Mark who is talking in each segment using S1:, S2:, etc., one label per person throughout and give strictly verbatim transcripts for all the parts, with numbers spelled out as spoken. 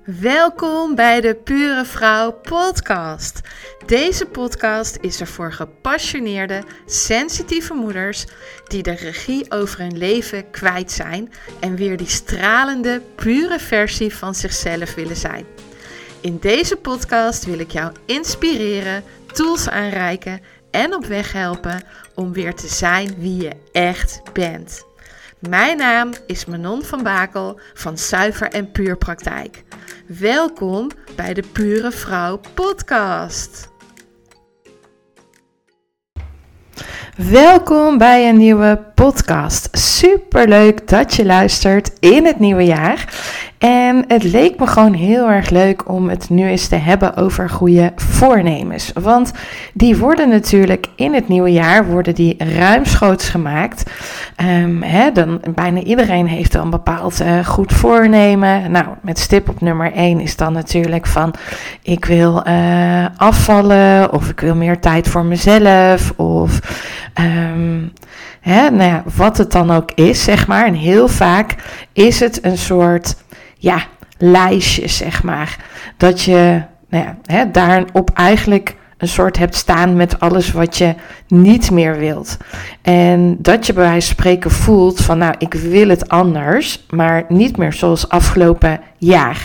S1: Welkom bij de Pure Vrouw podcast. Deze podcast is er voor gepassioneerde, sensitieve moeders die de regie over hun leven kwijt zijn en weer die stralende, pure versie van zichzelf willen zijn. In deze podcast wil ik jou inspireren, tools aanreiken en op weg helpen om weer te zijn wie je echt bent. Mijn naam is Manon van Bakel van Zuiver en Puur Praktijk. Welkom bij de Pure Vrouw podcast. Welkom bij een nieuwe podcast. Superleuk dat je luistert in het nieuwe jaar. En het leek me gewoon heel erg leuk om het nu eens te hebben over goede voornemens. Want die worden natuurlijk in het nieuwe jaar worden die ruimschoots gemaakt. Um, hè, dan, bijna iedereen heeft dan een bepaald uh, goed voornemen. Nou, met stip op nummer één is dan natuurlijk van ik wil uh, afvallen of ik wil meer tijd voor mezelf of um, hè, nou ja, wat het dan ook is, zeg maar. En heel vaak is het een soort ja, lijstje, zeg maar. Dat je nou ja, hè, daarop eigenlijk een soort hebt staan met alles wat je niet meer wilt. En dat je bij wijze van spreken voelt van nou, ik wil het anders, maar niet meer zoals afgelopen jaar.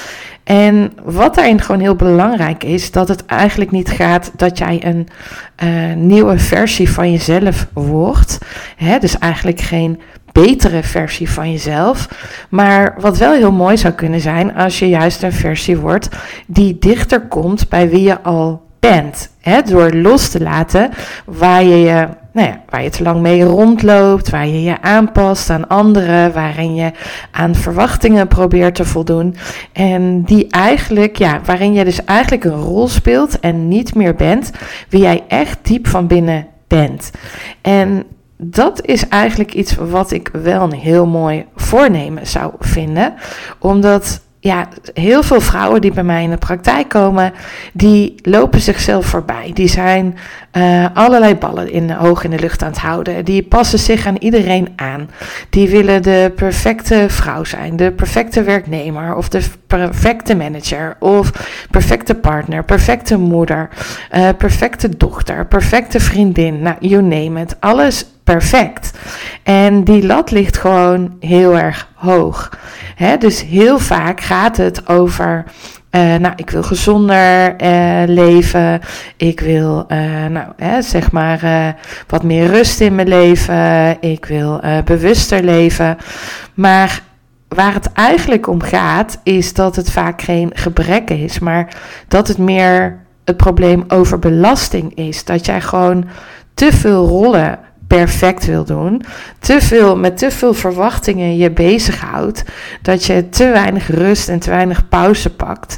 S1: En wat daarin gewoon heel belangrijk is, dat het eigenlijk niet gaat dat jij een uh, nieuwe versie van jezelf wordt. Hè? Dus eigenlijk geen betere versie van jezelf. Maar wat wel heel mooi zou kunnen zijn als je juist een versie wordt die dichter komt bij wie je al bent. Hè? Door los te laten waar je je Nou ja, waar je te lang mee rondloopt, waar je je aanpast aan anderen, waarin je aan verwachtingen probeert te voldoen. En die eigenlijk, ja, waarin je dus eigenlijk een rol speelt en niet meer bent wie jij echt diep van binnen bent. En dat is eigenlijk iets wat ik wel een heel mooi voornemen zou vinden, omdat ja, heel veel vrouwen die bij mij in de praktijk komen, die lopen zichzelf voorbij. Die zijn uh, allerlei ballen in de, hoog in de lucht aan het houden. Die passen zich aan iedereen aan. Die willen de perfecte vrouw zijn, de perfecte werknemer of de perfecte manager of perfecte partner, perfecte moeder, uh, perfecte dochter, perfecte vriendin. Nou, you name it. Alles perfect. En die lat ligt gewoon heel erg hoog. He, dus heel vaak gaat het over, uh, nou, ik wil gezonder uh, leven. Ik wil, uh, nou, hè, zeg maar, uh, wat meer rust in mijn leven. Ik wil uh, bewuster leven. Maar waar het eigenlijk om gaat, is dat het vaak geen gebrek is, maar dat het meer het probleem overbelasting is. Dat jij gewoon te veel rollen perfect wil doen, te veel, met te veel verwachtingen je bezighoudt, dat je te weinig rust en te weinig pauze pakt.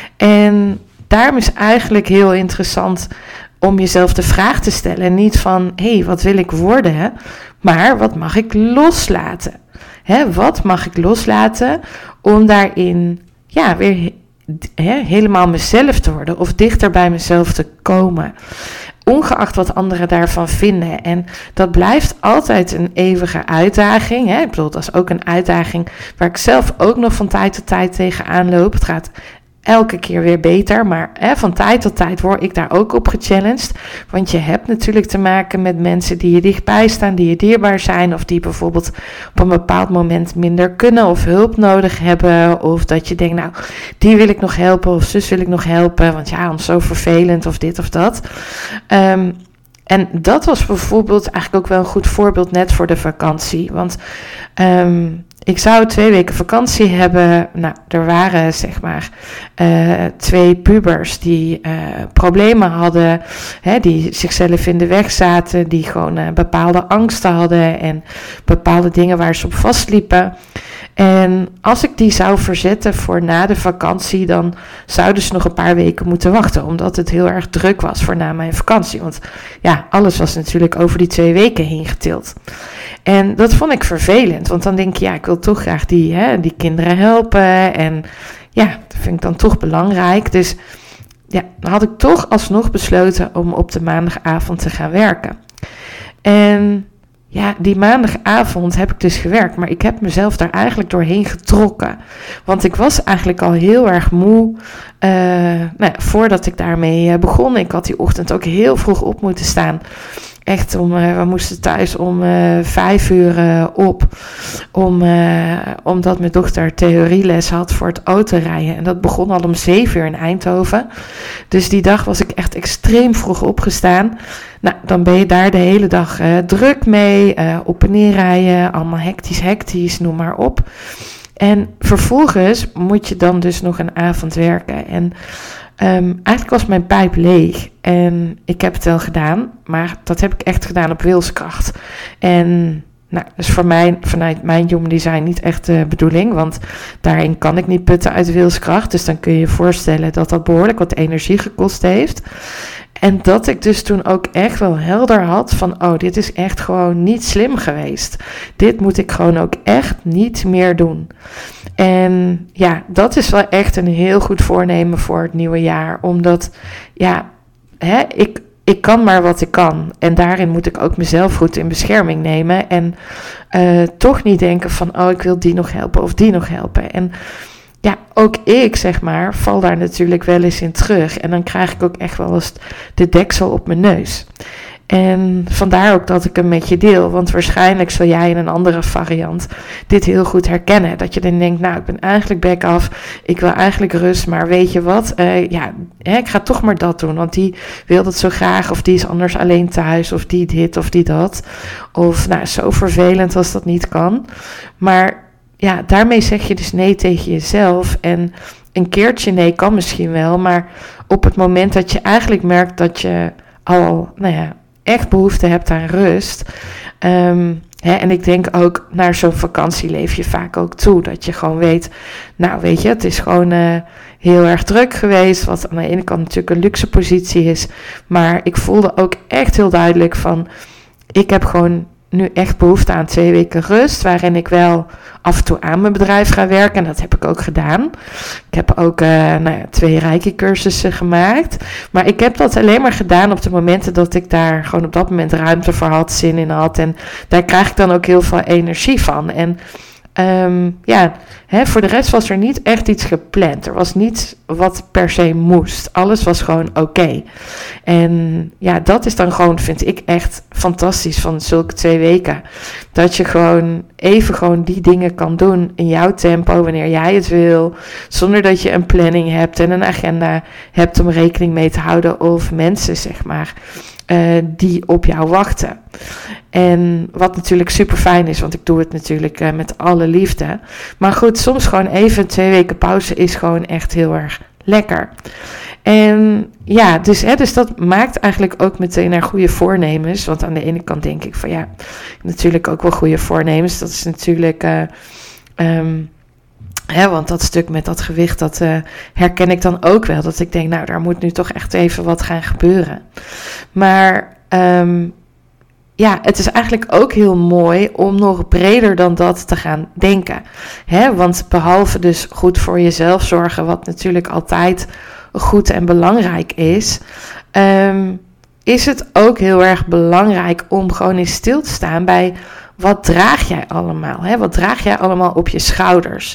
S1: En daarom is eigenlijk heel interessant om jezelf de vraag te stellen, niet van, hé, hey, wat wil ik worden, maar wat mag ik loslaten? Hè, wat mag ik loslaten om daarin, ja, weer he, helemaal mezelf te worden of dichter bij mezelf te komen? Ongeacht wat anderen daarvan vinden. En dat blijft altijd een eeuwige uitdaging. Hè? Ik bedoel, dat is ook een uitdaging waar ik zelf ook nog van tijd tot tijd tegenaan loop. Het gaat elke keer weer beter. Maar hè, van tijd tot tijd word ik daar ook op gechallenged. Want je hebt natuurlijk te maken met mensen die je dichtbij staan, die je dierbaar zijn. Of die bijvoorbeeld op een bepaald moment minder kunnen of hulp nodig hebben. Of dat je denkt, nou, die wil ik nog helpen of zus wil ik nog helpen. Want ja, ons zo vervelend of dit of dat. Um, en dat was bijvoorbeeld eigenlijk ook wel een goed voorbeeld net voor de vakantie. Want Um, ik zou twee weken vakantie hebben. Nou, er waren zeg maar uh, twee pubers die uh, problemen hadden, hè, die zichzelf in de weg zaten, die gewoon uh, bepaalde angsten hadden en bepaalde dingen waar ze op vastliepen. En als ik die zou verzetten voor na de vakantie, dan zouden ze nog een paar weken moeten wachten, omdat het heel erg druk was voor na mijn vakantie. Want ja, alles was natuurlijk over die twee weken heen getild. En dat vond ik vervelend, want dan denk je, ja, ik wil toch graag die, hè, die kinderen helpen. En ja, dat vind ik dan toch belangrijk. Dus ja, dan had ik toch alsnog besloten om op de maandagavond te gaan werken. En ja, die maandagavond heb ik dus gewerkt, maar ik heb mezelf daar eigenlijk doorheen getrokken. Want ik was eigenlijk al heel erg moe uh, nou ja, voordat ik daarmee uh, begon. Ik had die ochtend ook heel vroeg op moeten staan. Echt, om, uh, we moesten thuis om uh, vijf uur uh, op, om, uh, omdat mijn dochter theorieles had voor het autorijden. En dat begon al om zeven uur in Eindhoven. Dus die dag was ik echt extreem vroeg opgestaan. Nou, dan ben je daar de hele dag uh, druk mee, uh, op en neer rijden, allemaal hectisch, hectisch, noem maar op. En vervolgens moet je dan dus nog een avond werken. En Um, eigenlijk was mijn pijp leeg en ik heb het wel gedaan, maar dat heb ik echt gedaan op wilskracht. En nou, dat is voor mij, vanuit mijn human design niet echt de bedoeling, want daarin kan ik niet putten uit wilskracht. Dus dan kun je je voorstellen dat dat behoorlijk wat energie gekost heeft. En dat ik dus toen ook echt wel helder had van, oh, dit is echt gewoon niet slim geweest. Dit moet ik gewoon ook echt niet meer doen. En ja, dat is wel echt een heel goed voornemen voor het nieuwe jaar. Omdat, ja, hè, ik, ik kan maar wat ik kan. En daarin moet ik ook mezelf goed in bescherming nemen. En uh, toch niet denken van, oh, ik wil die nog helpen of die nog helpen. En ja, ook ik, zeg maar, val daar natuurlijk wel eens in terug. En dan krijg ik ook echt wel eens de deksel op mijn neus. En vandaar ook dat ik hem met je deel. Want waarschijnlijk zul jij in een andere variant dit heel goed herkennen. Dat je dan denkt, nou, ik ben eigenlijk back af. Ik wil eigenlijk rust, maar weet je wat? Uh, ja, hè, ik ga toch maar dat doen. Want die wil dat zo graag. Of die is anders alleen thuis. Of die dit of die dat. Of nou, zo vervelend als dat niet kan. Maar ja, daarmee zeg je dus nee tegen jezelf. En een keertje nee kan misschien wel. Maar op het moment dat je eigenlijk merkt dat je al, nou ja, echt behoefte hebt aan rust. Um, hè, en ik denk ook, naar zo'n vakantie leef je vaak ook toe. Dat je gewoon weet, nou weet je, het is gewoon uh, heel erg druk geweest. Wat aan de ene kant natuurlijk een luxe positie is. Maar ik voelde ook echt heel duidelijk van, ik heb gewoon nu echt behoefte aan twee weken rust, waarin ik wel af en toe aan mijn bedrijf ga werken. En dat heb ik ook gedaan. Ik heb ook uh, nou ja, twee Reiki cursussen gemaakt. Maar ik heb dat alleen maar gedaan op de momenten dat ik daar gewoon op dat moment ruimte voor had, zin in had. En daar krijg ik dan ook heel veel energie van. En Um, ja, hè, voor de rest was er niet echt iets gepland. Er was niets wat per se moest. Alles was gewoon oké. Okay. En ja, dat is dan gewoon, vind ik, echt fantastisch van zulke twee weken. Dat je gewoon even gewoon die dingen kan doen in jouw tempo, wanneer jij het wil. Zonder dat je een planning hebt en een agenda hebt om rekening mee te houden. Of mensen, zeg maar, uh, die op jou wachten. En wat natuurlijk super fijn is, want ik doe het natuurlijk uh, met alle liefde. Maar goed, soms gewoon even twee weken pauze is gewoon echt heel erg lekker. En ja, dus, hè, dus dat maakt eigenlijk ook meteen naar goede voornemens. Want aan de ene kant denk ik van ja, natuurlijk ook wel goede voornemens. Dat is natuurlijk, uh, um, hè, want dat stuk met dat gewicht, dat uh, herken ik dan ook wel. Dat ik denk, nou, daar moet nu toch echt even wat gaan gebeuren. Maar Um, ja, het is eigenlijk ook heel mooi om nog breder dan dat te gaan denken. Hè? Want behalve dus goed voor jezelf zorgen, wat natuurlijk altijd goed en belangrijk is, um, is het ook heel erg belangrijk om gewoon eens stil te staan bij wat draag jij allemaal? Hè? Wat draag jij allemaal op je schouders?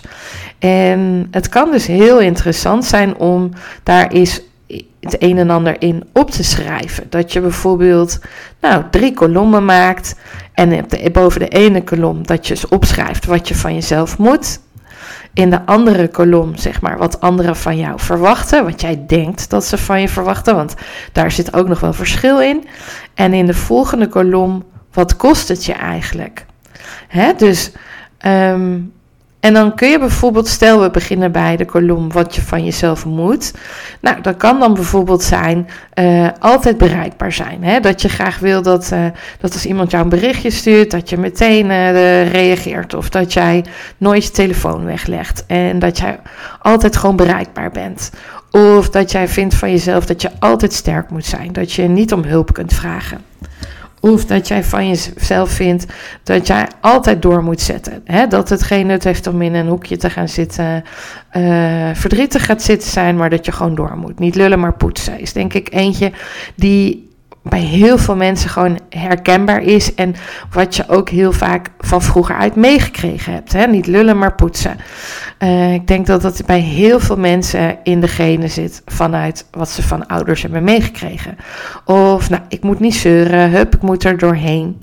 S1: En het kan dus heel interessant zijn om daar eens het een en ander in op te schrijven. Dat je bijvoorbeeld nou, drie kolommen maakt en op de, boven de ene kolom dat je eens opschrijft wat je van jezelf moet. In de andere kolom, zeg maar, wat anderen van jou verwachten, wat jij denkt dat ze van je verwachten, want daar zit ook nog wel verschil in. En in de volgende kolom, wat kost het je eigenlijk? Hè? Dus um, En dan kun je bijvoorbeeld, stel we beginnen bij de kolom wat je van jezelf moet. Nou, dat kan dan bijvoorbeeld zijn, uh, altijd bereikbaar zijn. Hè? Dat je graag wil dat, uh, dat als iemand jou een berichtje stuurt, dat je meteen uh, reageert. Of dat jij nooit je telefoon weglegt. En dat jij altijd gewoon bereikbaar bent. Of dat jij vindt van jezelf dat je altijd sterk moet zijn. Dat je niet om hulp kunt vragen. Of dat jij van jezelf vindt dat jij altijd door moet zetten. Hè? Dat het geen nut heeft om in een hoekje te gaan zitten, uh, verdrietig gaat zitten zijn, maar dat je gewoon door moet. Niet lullen, maar poetsen is denk ik eentje die bij heel veel mensen gewoon herkenbaar is. En wat je ook heel vaak van vroeger uit meegekregen hebt. Hè? Niet lullen, maar poetsen. Uh, ik denk dat dat bij heel veel mensen in de genen zit vanuit wat ze van ouders hebben meegekregen. Of, nou, ik moet niet zeuren, hup, ik moet er doorheen.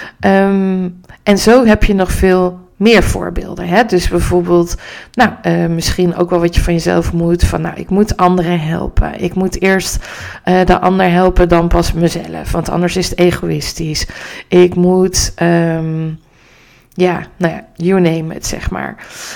S1: Um, en zo heb je nog veel meer voorbeelden. Hè? Dus bijvoorbeeld, nou, uh, misschien ook wel wat je van jezelf moet. Van, nou, ik moet anderen helpen. Ik moet eerst uh, de ander helpen, dan pas mezelf. Want anders is het egoïstisch. Ik moet, um, ja, nou ja, you name it, zeg maar.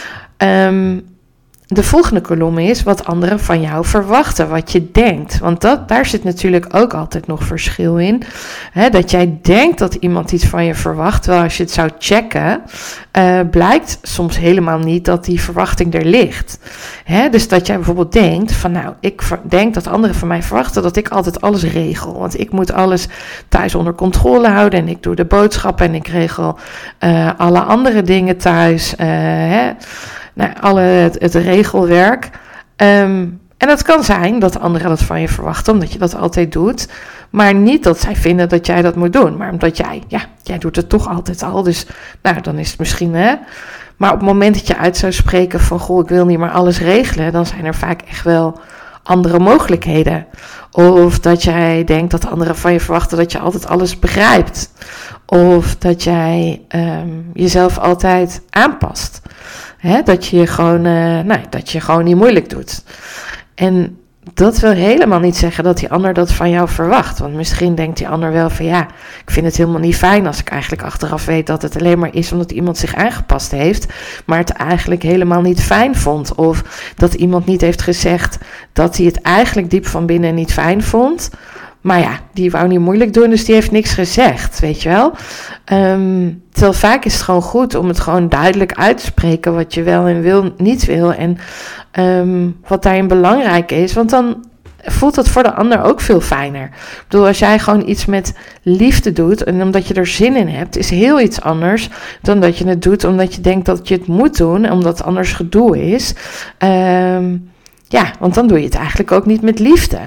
S1: Um, de volgende kolom is wat anderen van jou verwachten, wat je denkt. Want dat, daar zit natuurlijk ook altijd nog verschil in. Hè, dat jij denkt dat iemand iets van je verwacht, terwijl als je het zou checken, uh, blijkt soms helemaal niet dat die verwachting er ligt. Hè, dus dat jij bijvoorbeeld denkt van, nou, ik ver- denk dat anderen van mij verwachten dat ik altijd alles regel. Want ik moet alles thuis onder controle houden en ik doe de boodschappen en ik regel uh, alle andere dingen thuis. Uh, hè. Nou, alle, het, het regelwerk. Um, en het kan zijn dat anderen dat van je verwachten, omdat je dat altijd doet. Maar niet dat zij vinden dat jij dat moet doen. Maar omdat jij, ja, jij doet het toch altijd al. Dus, nou, dan is het misschien, hè. Maar op het moment dat je uit zou spreken van, goh, ik wil niet meer alles regelen, dan zijn er vaak echt wel andere mogelijkheden. Of dat jij denkt dat anderen van je verwachten dat je altijd alles begrijpt. Of dat jij um, jezelf altijd aanpast. He, dat je gewoon, uh, nou, dat je gewoon niet moeilijk doet. En dat wil helemaal niet zeggen dat die ander dat van jou verwacht. Want misschien denkt die ander wel van, ja, ik vind het helemaal niet fijn als ik eigenlijk achteraf weet dat het alleen maar is omdat iemand zich aangepast heeft, maar het eigenlijk helemaal niet fijn vond. Of dat iemand niet heeft gezegd dat hij het eigenlijk diep van binnen niet fijn vond. Maar ja, die wou niet moeilijk doen, dus die heeft niks gezegd, weet je wel. Um, terwijl vaak is het gewoon goed om het gewoon duidelijk uit te spreken wat je wel en wil, niet wil. En um, wat daarin belangrijk is, want dan voelt het voor de ander ook veel fijner. Ik bedoel, als jij gewoon iets met liefde doet en omdat je er zin in hebt, is heel iets anders dan dat je het doet omdat je denkt dat je het moet doen, omdat het anders gedoe is. Um, ja, want dan doe je het eigenlijk ook niet met liefde.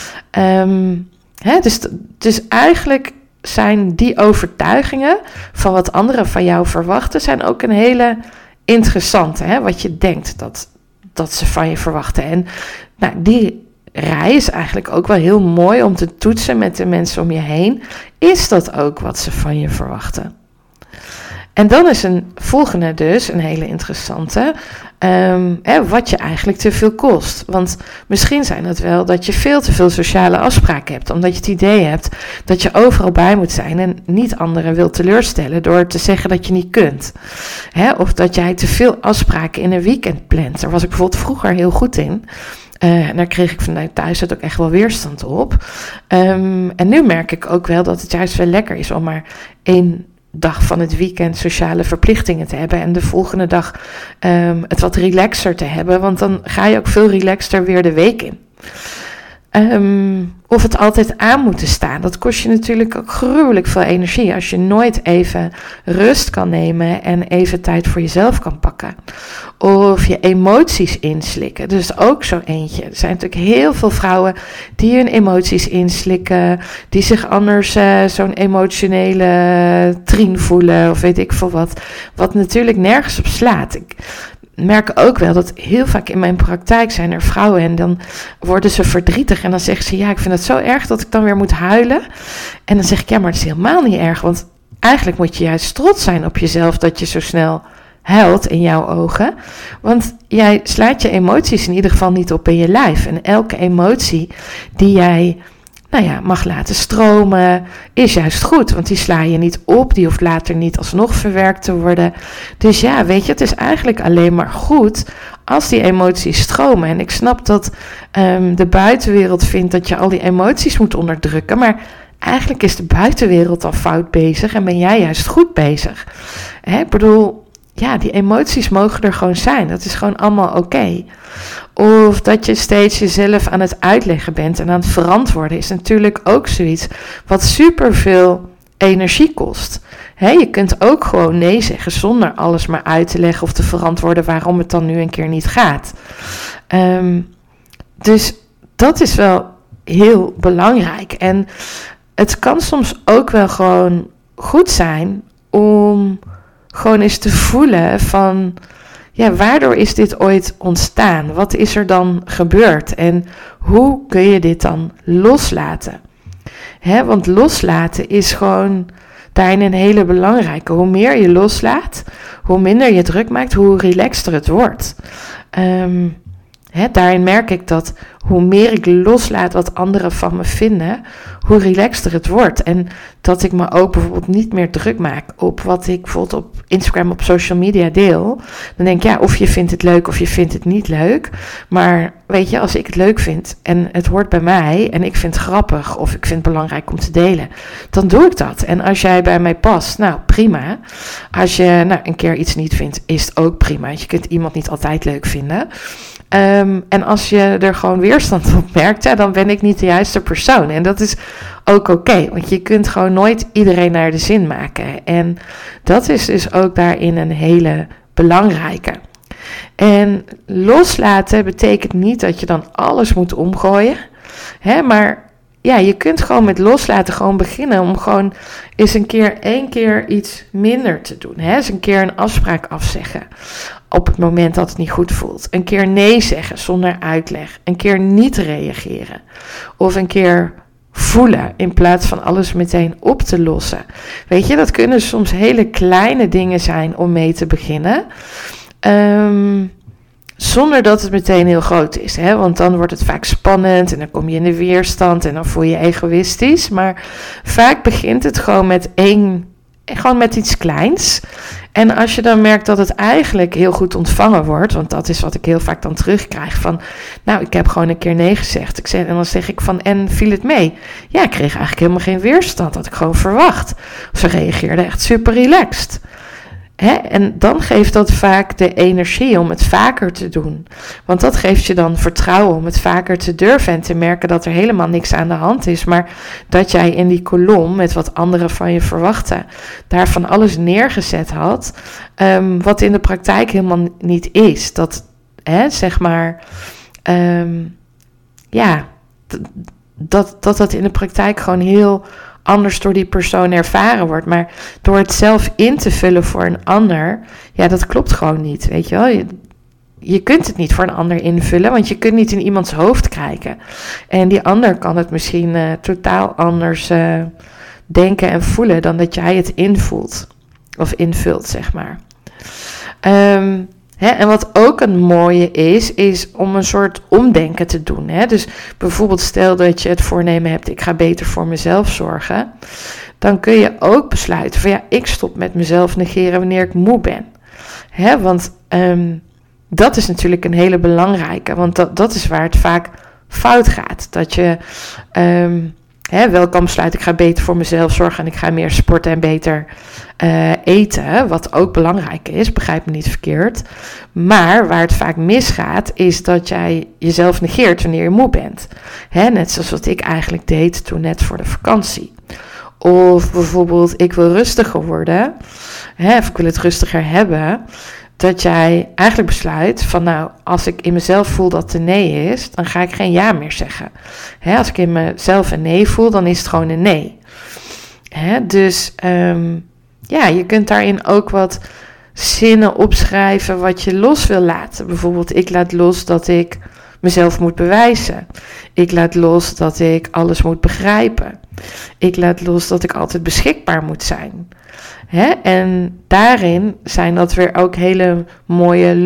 S1: Um, He, dus, dus eigenlijk zijn die overtuigingen van wat anderen van jou verwachten, zijn ook een hele interessante. Hè? Wat je denkt dat, dat ze van je verwachten. En nou, die rij is eigenlijk ook wel heel mooi om te toetsen met de mensen om je heen. Is dat ook wat ze van je verwachten? En dan is een volgende dus, een hele interessante, um, hè, wat je eigenlijk te veel kost. Want misschien zijn het wel dat je veel te veel sociale afspraken hebt, omdat je het idee hebt dat je overal bij moet zijn en niet anderen wil teleurstellen door te zeggen dat je niet kunt. Hè, of dat jij te veel afspraken in een weekend plant. Daar was ik bijvoorbeeld vroeger heel goed in. Uh, en daar kreeg ik vanuit thuis ook echt wel weerstand op. Um, en nu merk ik ook wel dat het juist wel lekker is om maar één dag van het weekend sociale verplichtingen te hebben en de volgende dag um, het wat relaxer te hebben, want dan ga je ook veel relaxter weer de week in. Um, of het altijd aan moeten staan, dat kost je natuurlijk ook gruwelijk veel energie als je nooit even rust kan nemen en even tijd voor jezelf kan pakken. Of je emoties inslikken, dus ook zo eentje. Er zijn natuurlijk heel veel vrouwen die hun emoties inslikken, die zich anders uh, zo'n emotionele trien voelen of weet ik veel wat, wat natuurlijk nergens op slaat. Ik merk ook wel dat heel vaak in mijn praktijk zijn er vrouwen en dan worden ze verdrietig en dan zeggen ze, ja, ik vind het zo erg dat ik dan weer moet huilen. En dan zeg ik, ja, maar het is helemaal niet erg, want eigenlijk moet je juist trots zijn op jezelf dat je zo snel huilt in jouw ogen. Want jij slaat je emoties in ieder geval niet op in je lijf. En elke emotie die jij, nou ja, mag laten stromen, is juist goed. Want die sla je niet op, die hoeft later niet alsnog verwerkt te worden. Dus ja, weet je, het is eigenlijk alleen maar goed als die emoties stromen. En ik snap dat um, de buitenwereld vindt dat je al die emoties moet onderdrukken, maar eigenlijk is de buitenwereld al fout bezig en ben jij juist goed bezig. Hè, ik bedoel, ja, die emoties mogen er gewoon zijn. Dat is gewoon allemaal oké. Okay. Of dat je steeds jezelf aan het uitleggen bent en aan het verantwoorden is natuurlijk ook zoiets wat superveel energie kost. He, je kunt ook gewoon nee zeggen zonder alles maar uit te leggen of te verantwoorden waarom het dan nu een keer niet gaat. Um, dus dat is wel heel belangrijk. En het kan soms ook wel gewoon goed zijn om gewoon eens te voelen van, ja, waardoor is dit ooit ontstaan? Wat is er dan gebeurd? En hoe kun je dit dan loslaten? Hè, want loslaten is gewoon daarin een hele belangrijke. Hoe meer je loslaat, hoe minder je druk maakt, hoe relaxter het wordt. Um, hè, daarin merk ik dat hoe meer ik loslaat wat anderen van me vinden, hoe relaxter het wordt. En dat ik me ook bijvoorbeeld niet meer druk maak op wat ik bijvoorbeeld op Instagram, op social media deel. Dan denk ik, ja, of je vindt het leuk of je vindt het niet leuk. Maar weet je, als ik het leuk vind en het hoort bij mij en ik vind het grappig of ik vind het belangrijk om te delen, dan doe ik dat. En als jij bij mij past, nou prima. Als je nou, een keer iets niet vindt, is het ook prima. Je kunt iemand niet altijd leuk vinden. Um, en als je er gewoon weerstand op merkt, ja, dan ben ik niet de juiste persoon. En dat is ook oké, okay, want je kunt gewoon nooit iedereen naar de zin maken. En dat is dus ook daarin een hele belangrijke. En loslaten betekent niet dat je dan alles moet omgooien. Hè, maar ja, je kunt gewoon met loslaten gewoon beginnen om gewoon eens een keer één keer iets minder te doen. Hè? Eens een keer een afspraak afzeggen op het moment dat het niet goed voelt. Een keer nee zeggen zonder uitleg. Een keer niet reageren. Of een keer voelen in plaats van alles meteen op te lossen. Weet je, dat kunnen soms hele kleine dingen zijn om mee te beginnen. Um, Zonder dat het meteen heel groot is. Hè? Want dan wordt het vaak spannend en dan kom je in de weerstand en dan voel je je egoïstisch. Maar vaak begint het gewoon met één, gewoon met iets kleins. En als je dan merkt dat het eigenlijk heel goed ontvangen wordt, want dat is wat ik heel vaak dan terugkrijg van, nou, ik heb gewoon een keer nee gezegd. Ik zeg, en dan zeg ik van, en viel het mee? Ja, ik kreeg eigenlijk helemaal geen weerstand, dat had ik gewoon verwacht. Ze reageerde echt super relaxed. Hè? En dan geeft dat vaak de energie om het vaker te doen. Want dat geeft je dan vertrouwen om het vaker te durven en te merken dat er helemaal niks aan de hand is. Maar dat jij in die kolom met wat anderen van je verwachten, daar van alles neergezet had, um, wat in de praktijk helemaal niet is. Dat, hè, zeg maar, um, ja, d- dat, dat dat in de praktijk gewoon heel anders door die persoon ervaren wordt. Maar door het zelf in te vullen voor een ander, ja, dat klopt gewoon niet, weet je wel. Je, je kunt het niet voor een ander invullen, want je kunt niet in iemands hoofd kijken. En die ander kan het misschien uh, totaal anders uh, denken en voelen dan dat jij het invoelt. Of invult, zeg maar. Um, He, en wat ook een mooie is, is om een soort omdenken te doen. He. Dus bijvoorbeeld stel dat je het voornemen hebt, ik ga beter voor mezelf zorgen. Dan kun je ook besluiten van ja, ik stop met mezelf negeren wanneer ik moe ben. He, want um, dat is natuurlijk een hele belangrijke, want dat, dat is waar het vaak fout gaat. Dat je um, he, wel kan besluiten, ik ga beter voor mezelf zorgen en ik ga meer sporten en beter Uh, eten, wat ook belangrijk is, begrijp me niet verkeerd. Maar waar het vaak misgaat, is dat jij jezelf negeert wanneer je moe bent. Hè, net zoals wat ik eigenlijk deed toen net voor de vakantie. Of bijvoorbeeld, ik wil rustiger worden, hè, of ik wil het rustiger hebben. Dat jij eigenlijk besluit van nou, als ik in mezelf voel dat het een nee is, dan ga ik geen ja meer zeggen. Hè, als ik in mezelf een nee voel, dan is het gewoon een nee. Hè, dus Um, ja, je kunt daarin ook wat zinnen opschrijven wat je los wil laten. Bijvoorbeeld, ik laat los dat ik mezelf moet bewijzen. Ik laat los dat ik alles moet begrijpen. Ik laat los dat ik altijd beschikbaar moet zijn. Hè? En daarin zijn dat weer ook hele mooie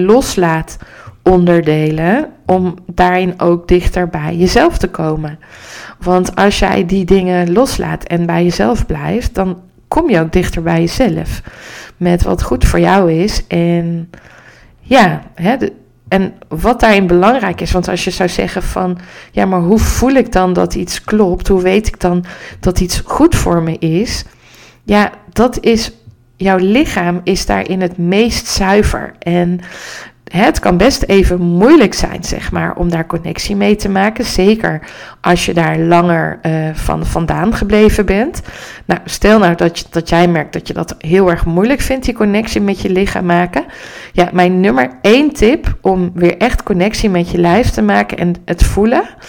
S1: loslaatonderdelen om daarin ook dichter bij jezelf te komen. Want als jij die dingen loslaat en bij jezelf blijft, dan kom je ook dichter bij jezelf. Met wat goed voor jou is. En ja, hè, de, en wat daarin belangrijk is. Want als je zou zeggen van, ja, maar hoe voel ik dan dat iets klopt? Hoe weet ik dan dat iets goed voor me is? Ja, dat is, jouw lichaam is daarin het meest zuiver. En het kan best even moeilijk zijn, zeg maar, om daar connectie mee te maken. Zeker als je daar langer uh, van vandaan gebleven bent. Nou, stel nou dat, je, dat jij merkt dat je dat heel erg moeilijk vindt, die connectie met je lichaam maken. Ja, mijn nummer één tip om weer echt connectie met je lijf te maken en het voelen,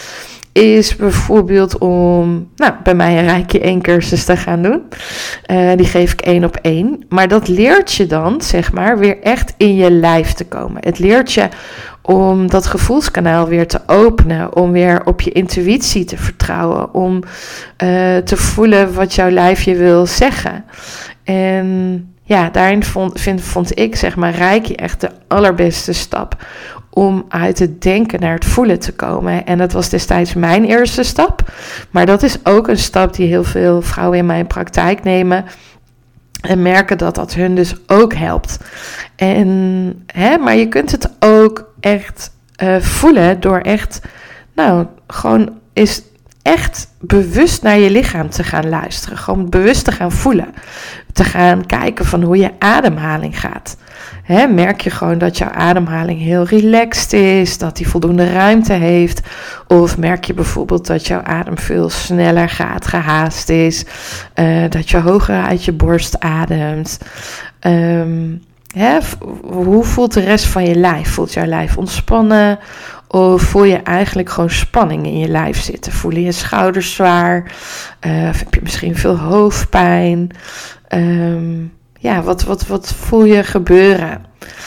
S1: is bijvoorbeeld om, nou, bij mij een Reiki één cursus te gaan doen. Uh, die geef ik één op één. Maar dat leert je dan, zeg maar, weer echt in je lijf te komen. Het leert je om dat gevoelskanaal weer te openen, om weer op je intuïtie te vertrouwen, om uh, te voelen wat jouw lijf je wil zeggen. En ja, daarin vond, vind, vond ik, zeg maar, Reiki echt de allerbeste stap om uit het denken naar het voelen te komen. En dat was destijds mijn eerste stap. Maar dat is ook een stap die heel veel vrouwen in mijn praktijk nemen en merken dat dat hun dus ook helpt. En, hè, maar je kunt het ook echt uh, voelen door echt, nou, gewoon is echt bewust naar je lichaam te gaan luisteren. Gewoon bewust te gaan voelen. Te gaan kijken van hoe je ademhaling gaat. Hè, merk je gewoon dat jouw ademhaling heel relaxed is, dat die voldoende ruimte heeft. Of merk je bijvoorbeeld dat jouw adem veel sneller gaat, gehaast is. Uh, dat je hoger uit je borst ademt. Um, hè, hoe voelt de rest van je lijf? Voelt jouw lijf ontspannen? Of voel je eigenlijk gewoon spanning in je lijf zitten? Voel je je schouders zwaar? Uh, of heb je misschien veel hoofdpijn? Um, ja, wat, wat, wat voel je gebeuren?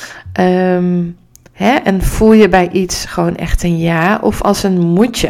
S1: Um, hè? En voel je bij iets gewoon echt een ja of als een moetje?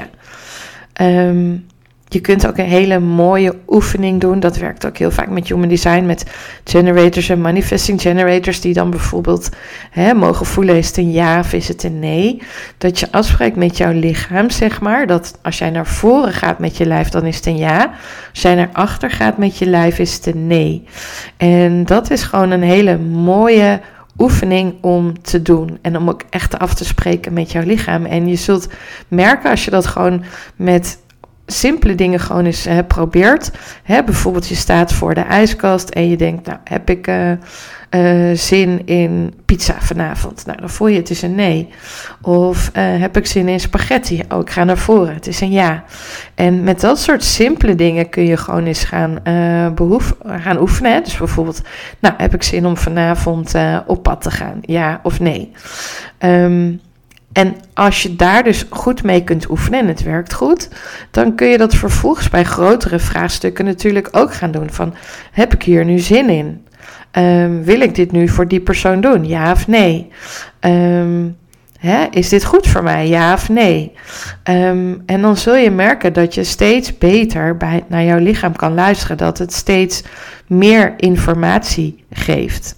S1: Um, Je kunt ook een hele mooie oefening doen. Dat werkt ook heel vaak met Human Design, met generators en manifesting generators, die dan bijvoorbeeld hè, mogen voelen, is het een ja of is het een nee? Dat je afspreekt met jouw lichaam, zeg maar, dat als jij naar voren gaat met je lijf, dan is het een ja. Als jij naar achter gaat met je lijf, is het een nee. En dat is gewoon een hele mooie oefening om te doen en om ook echt af te spreken met jouw lichaam. En je zult merken als je dat gewoon met simpele dingen gewoon eens uh, probeert. Hè, bijvoorbeeld je staat voor de ijskast en je denkt, nou heb ik uh, uh, zin in pizza vanavond? Nou dan voel je het is een nee. Of uh, heb ik zin in spaghetti? Oh, ik ga naar voren, het is een ja. En met dat soort simpele dingen kun je gewoon eens gaan, uh, behoef, gaan oefenen. Hè? Dus bijvoorbeeld, nou heb ik zin om vanavond uh, op pad te gaan? Ja of nee? Um, En als je daar dus goed mee kunt oefenen en het werkt goed, dan kun je dat vervolgens bij grotere vraagstukken natuurlijk ook gaan doen. Van, heb ik hier nu zin in? Um, wil ik dit nu voor die persoon doen? Ja of nee? Um, hè, is dit goed voor mij? Ja of nee? Um, en dan zul je merken dat je steeds beter bij, naar jouw lichaam kan luisteren. Dat het steeds meer informatie geeft.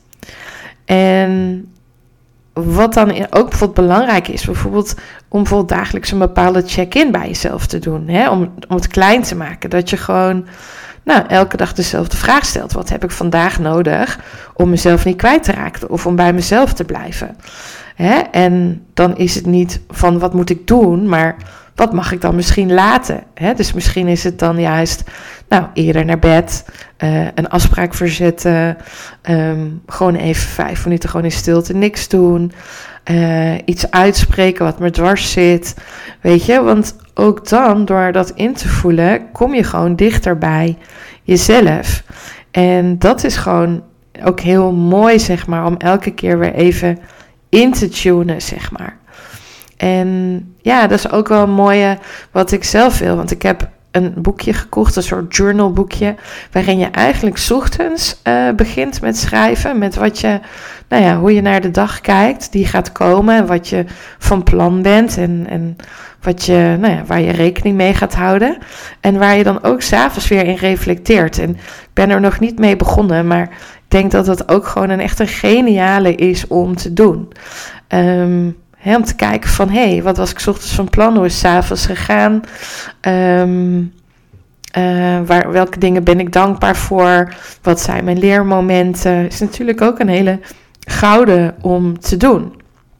S1: En wat dan ook bijvoorbeeld belangrijk is, bijvoorbeeld om bijvoorbeeld dagelijks een bepaalde check-in bij jezelf te doen. Hè? Om, om het klein te maken. Dat je gewoon nou, elke dag dezelfde vraag stelt. Wat heb ik vandaag nodig om mezelf niet kwijt te raken of om bij mezelf te blijven? Hè? En dan is het niet van wat moet ik doen, maar wat mag ik dan misschien laten? Hè? Dus misschien is het dan juist nou, eerder naar bed, uh, een afspraak verzetten, um, gewoon even vijf minuten gewoon in stilte niks doen, uh, iets uitspreken wat me dwars zit, weet je? Want ook dan, door dat in te voelen, kom je gewoon dichter bij jezelf. En dat is gewoon ook heel mooi, zeg maar, om elke keer weer even in te tunen, zeg maar. En ja, dat is ook wel een mooie wat ik zelf wil. Want ik heb een boekje gekocht, een soort journalboekje, waarin je eigenlijk 's ochtends uh, begint met schrijven. Met wat je, nou ja, hoe je naar de dag kijkt, die gaat komen. En wat je van plan bent en, en wat je, nou ja, waar je rekening mee gaat houden. En waar je dan ook 's avonds weer in reflecteert. En ik ben er nog niet mee begonnen, maar ik denk dat het ook gewoon een echt een geniale is om te doen. Um, He, om te kijken van, hé, hey, wat was ik 's ochtends van plan? Hoe is 's avonds gegaan? Um, uh, waar, welke dingen ben ik dankbaar voor? Wat zijn mijn leermomenten? Is natuurlijk ook een hele gouden om te doen.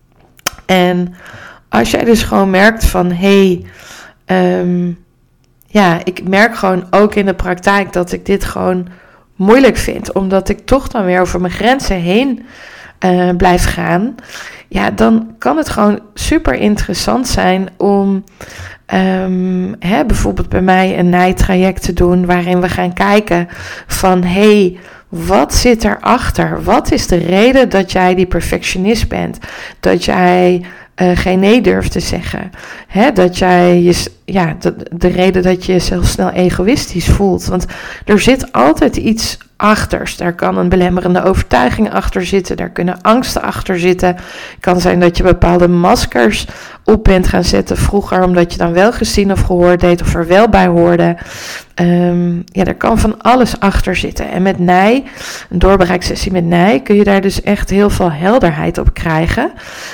S1: En als jij dus gewoon merkt van, hé, hey, um, ja, ik merk gewoon ook in de praktijk dat ik dit gewoon moeilijk vind. Omdat ik toch dan weer over mijn grenzen heen uh, blijf gaan. Ja, dan kan het gewoon super interessant zijn om um, hè, bijvoorbeeld bij mij een naaitraject te doen waarin we gaan kijken van, hé, hey, wat zit erachter? Wat is de reden dat jij die perfectionist bent? Dat jij uh, geen nee durft te zeggen. Hè, dat jij je, ja, de, de reden dat je jezelf snel egoïstisch voelt. Want er zit altijd iets achters. Daar kan een belemmerende overtuiging achter zitten. Daar kunnen angsten achter zitten. Het kan zijn dat je bepaalde maskers op bent gaan zetten vroeger, omdat je dan wel gezien of gehoord deed of er wel bij hoorde. Um, ja, er kan van alles achter zitten. En met Nij, een doorbraaksessie met Nij, kun je daar dus echt heel veel helderheid op krijgen.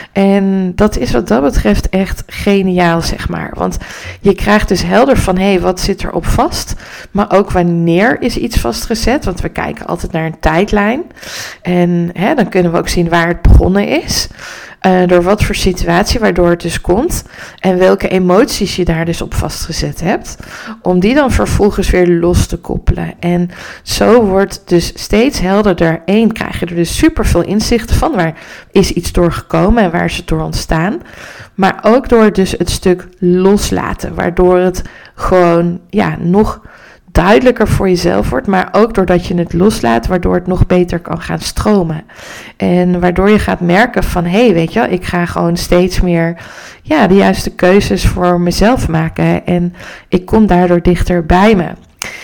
S1: En dat is wat dat betreft echt geniaal, zeg maar. Want je krijgt dus helder van, hé, hey, wat zit er op vast? Maar ook wanneer is iets vastgezet? Want we kijken altijd naar een tijdlijn. En hè, dan kunnen we ook zien waar het begonnen is. Uh, door wat voor situatie waardoor het dus komt. En welke emoties je daar dus op vastgezet hebt. Om die dan vervolgens weer los te koppelen. En zo wordt dus steeds helderder. Eén, krijg je er dus super veel inzichten van. Waar is iets doorgekomen en waar is het door ontstaan. Maar ook door dus het stuk loslaten. Waardoor het gewoon ja, nog duidelijker voor jezelf wordt, maar ook doordat je het loslaat, waardoor het nog beter kan gaan stromen. En waardoor je gaat merken van, hé, hey, weet je wel, ik ga gewoon steeds meer ja, de juiste keuzes voor mezelf maken en ik kom daardoor dichter bij me.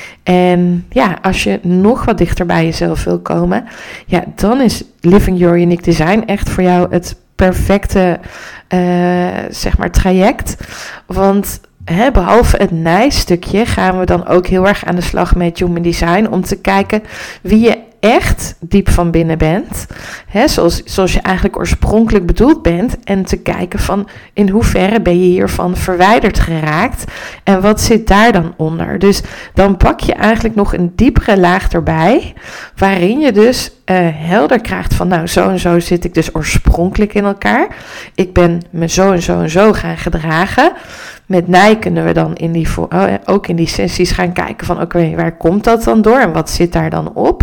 S1: En ja, als je nog wat dichter bij jezelf wil komen, ja, dan is Living Your Unique Design echt voor jou het perfecte uh, zeg maar traject. Want He, behalve het Nij-stukje gaan we dan ook heel erg aan de slag met Human Design om te kijken wie je echt diep van binnen bent. He, zoals, zoals je eigenlijk oorspronkelijk bedoeld bent. En te kijken van in hoeverre ben je hiervan verwijderd geraakt. En wat zit daar dan onder? Dus dan pak je eigenlijk nog een diepere laag erbij. Waarin je dus uh, helder krijgt van nou zo en zo zit ik dus oorspronkelijk in elkaar. Ik ben me zo en zo en zo gaan gedragen. Met Nij kunnen we dan in die, ook in die sessies gaan kijken van oké, okay, waar komt dat dan door en wat zit daar dan op?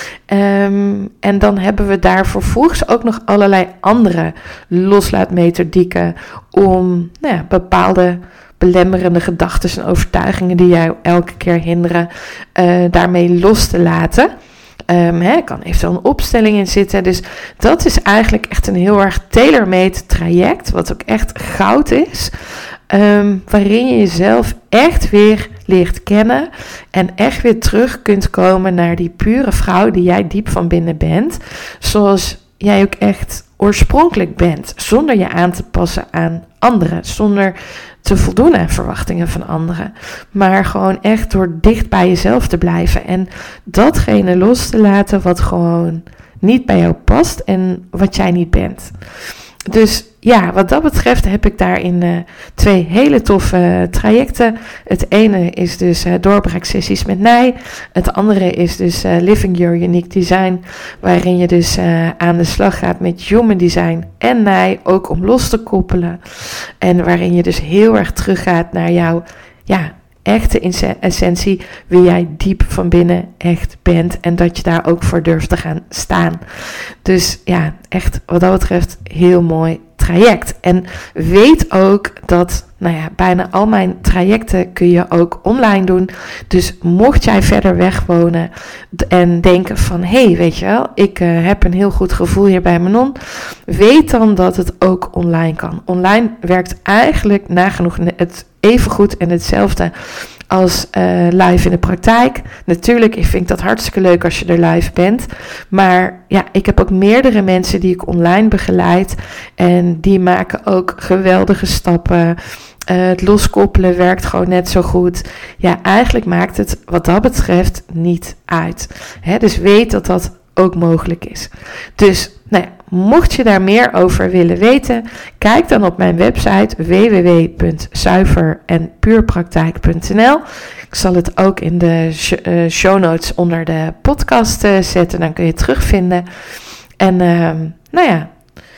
S1: Um, en dan hebben we daar vervolgens ook nog allerlei andere loslaatmethodieken om nou ja, bepaalde belemmerende gedachten en overtuigingen die jou elke keer hinderen, uh, daarmee los te laten. Um, er kan eventueel een opstelling in zitten. Dus dat is eigenlijk echt een heel erg tailor-made traject, wat ook echt goud is. Um, waarin je jezelf echt weer leert kennen en echt weer terug kunt komen naar die pure vrouw die jij diep van binnen bent. Zoals jij ook echt oorspronkelijk bent, zonder je aan te passen aan anderen, zonder te voldoen aan verwachtingen van anderen. Maar gewoon echt door dicht bij jezelf te blijven en datgene los te laten wat gewoon niet bij jou past en wat jij niet bent. Dus ja, wat dat betreft heb ik daarin uh, twee hele toffe uh, trajecten. Het ene is dus uh, doorbraaksessies met Nij. Het andere is dus uh, Living Your Unique Design. Waarin je dus uh, aan de slag gaat met Human Design en Nij. Ook om los te koppelen. En waarin je dus heel erg teruggaat naar jouw ja, echte essentie. Wie jij diep van binnen echt bent. En dat je daar ook voor durft te gaan staan. Dus ja, echt wat dat betreft heel mooi traject. En weet ook dat, nou ja, bijna al mijn trajecten kun je ook online doen. Dus mocht jij verder weg wonen en denken van, hé, hey, weet je wel, ik uh, heb een heel goed gevoel hier bij Manon. Weet dan dat het ook online kan. Online werkt eigenlijk nagenoeg het even goed en hetzelfde als uh, live in de praktijk. Natuurlijk, ik vind dat hartstikke leuk als je er live bent. Maar ja, ik heb ook meerdere mensen die ik online begeleid. En die maken ook geweldige stappen. Uh, het loskoppelen werkt gewoon net zo goed. Ja, eigenlijk maakt het wat dat betreft niet uit. Hè, dus weet dat dat ook mogelijk is. Dus, nou ja, mocht je daar meer over willen weten, kijk dan op mijn website w w w punt zuiver en puurpraktijk punt n l. Ik zal het ook in de show notes onder de podcast zetten, dan kun je het terugvinden. En uh, nou ja,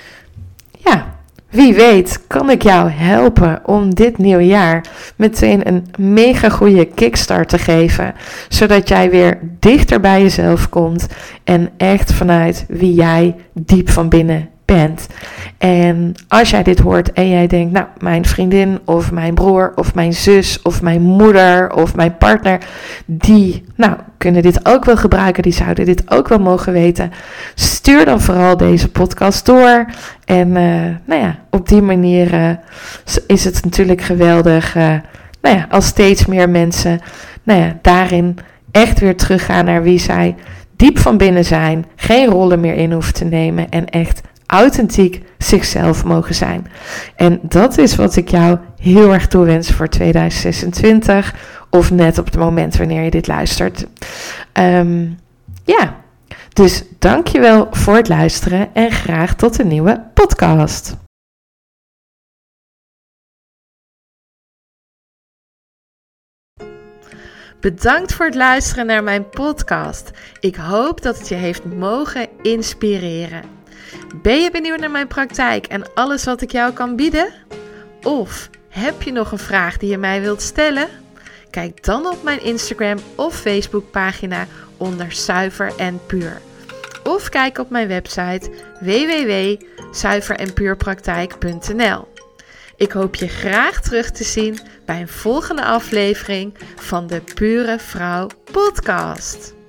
S1: ja, wie weet kan ik jou helpen om dit nieuwe jaar meteen een mega goede kickstart te geven. Zodat jij weer dichter bij jezelf komt en echt vanuit wie jij diep van binnen bent. En als jij dit hoort en jij denkt, nou, mijn vriendin of mijn broer of mijn zus of mijn moeder of mijn partner, die, nou, kunnen dit ook wel gebruiken, die zouden dit ook wel mogen weten. Stuur dan vooral deze podcast door. En uh, nou ja, op die manier uh, is het natuurlijk geweldig, uh, nou ja, als steeds meer mensen, nou ja, daarin echt weer teruggaan naar wie zij diep van binnen zijn, geen rollen meer in hoeven te nemen en echt authentiek zichzelf mogen zijn. En dat is wat ik jou heel erg toewens voor tweeduizend zesentwintig of net op het moment wanneer je dit luistert. Um, ja, dus dankjewel voor het luisteren en graag tot een nieuwe podcast. Bedankt voor het luisteren naar mijn podcast. Ik hoop dat het je heeft mogen inspireren. Ben je benieuwd naar mijn praktijk en alles wat ik jou kan bieden? Of heb je nog een vraag die je mij wilt stellen? Kijk dan op mijn Instagram of Facebook pagina onder Zuiver en Puur. Of kijk op mijn website w w w punt zuiver en puur praktijk punt n l. Ik hoop je graag terug te zien bij een volgende aflevering van de Pure Vrouw podcast.